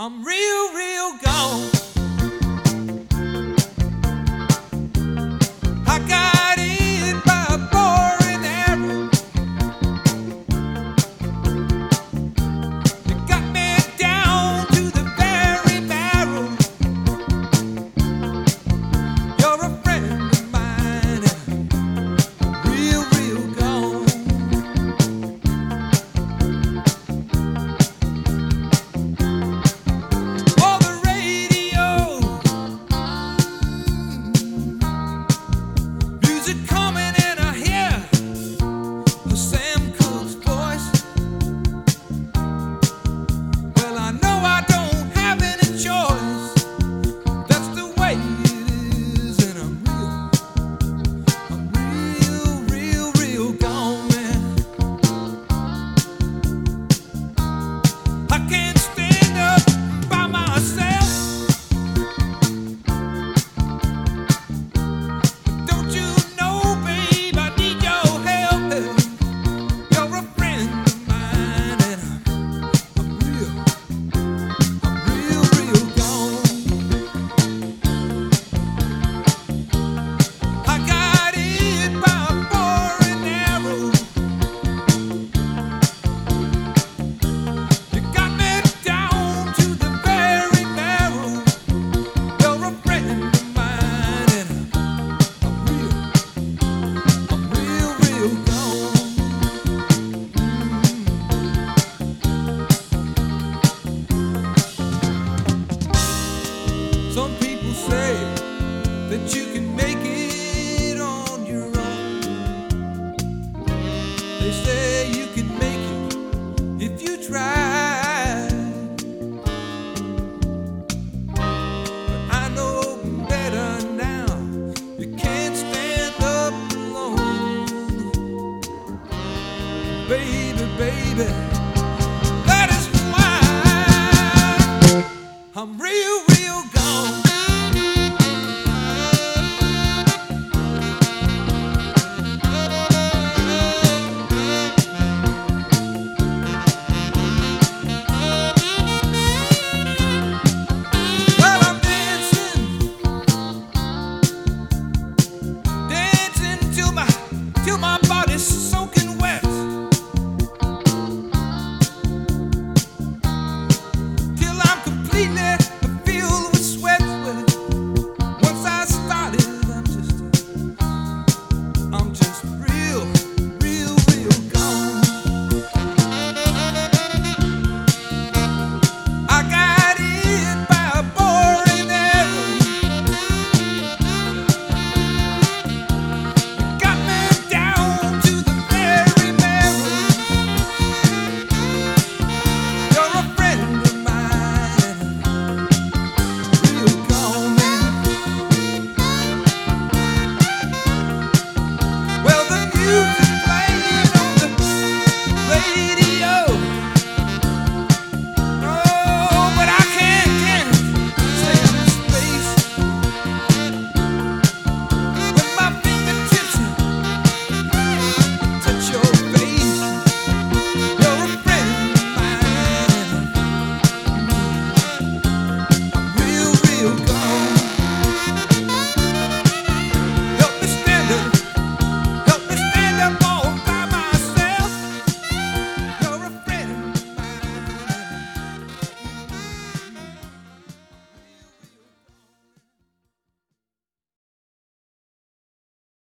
I'm real, real gone. I got hit by a boring arrow. You got me down to the very marrow. You're a friend of mine, real, real gone. For the radio, music coming and I hear Sam Cooke's voice. Well, I know I don't have any choice. That's the way it is, and I'm real, real, real gone, man. I can't stand up by myself. Don't you know, babe, I need your help. You're a friend of mine, and I'm real, real gone. I got hit by a boring arrow. You got me down to the very marrow. You're a friend of mine, and I'm real gone. Some people say that you can